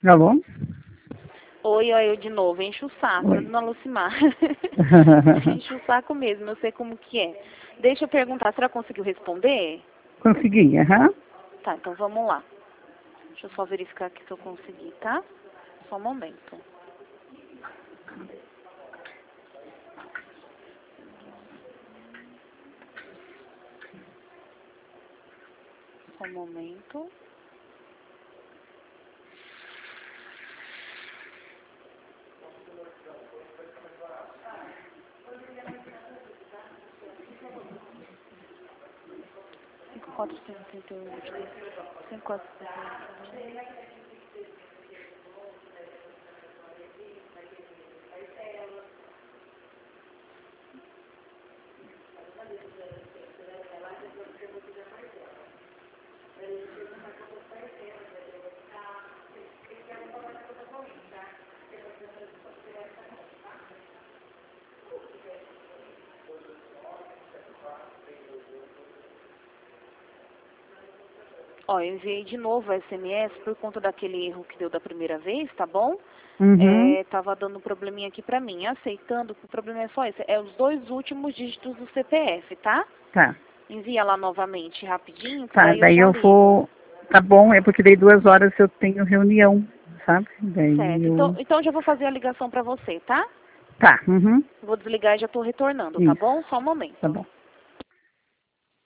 Alô? Oi, eu de novo, enche o saco, Oi. dona Lucimar. Enche o saco mesmo, eu sei como que é. Deixa eu perguntar, a senhora conseguiu responder? Consegui, aham. Tá, então vamos lá. Deixa eu só verificar aqui se eu consegui, tá? Só um momento. Só um momento. Cinco, quatro, 5, 4, Ó, eu enviei de novo a SMS por conta daquele erro que deu da primeira vez, tá bom? Uhum. Tava dando um probleminha aqui pra mim. Aceitando que o problema é só esse. É os 2 últimos dígitos do CPF, tá? Tá. Envia lá novamente rapidinho, que Tá, daí eu daí já eu ligo. vou... Tá bom, é porque daí 2 horas eu tenho reunião, sabe? Daí Certo. eu... Então eu já vou fazer a ligação pra você, tá? Tá, uhum. Vou desligar e já tô retornando, tá Isso. bom? Só um Tá momento. bom.